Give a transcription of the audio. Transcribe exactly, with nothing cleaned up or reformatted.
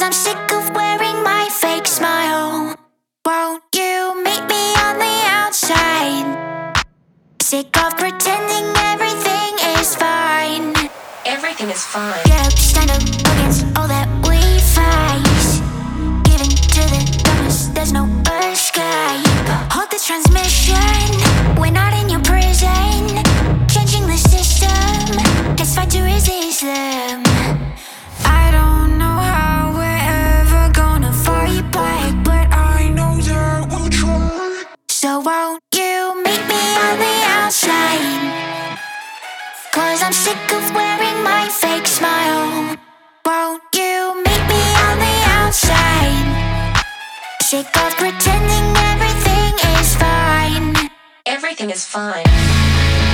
Cause I'm sick of wearing my fake smile. Won't you meet me on the outside? Sick of pretending everything is fine. Everything is fine. Get up, stand up against all that we face. Giving to the darkness, there's no escape. Hold this transmission, we're not in your prison. Changing the system, let's fight to resist them. I don't know how we're ever gonna fight back, but I know that we'll try. So won't you meet me on the outside? Cause I'm sick of wearing my fake smile. Won't you meet me on the outside? Sick of pretending everything is fine. Everything is fine.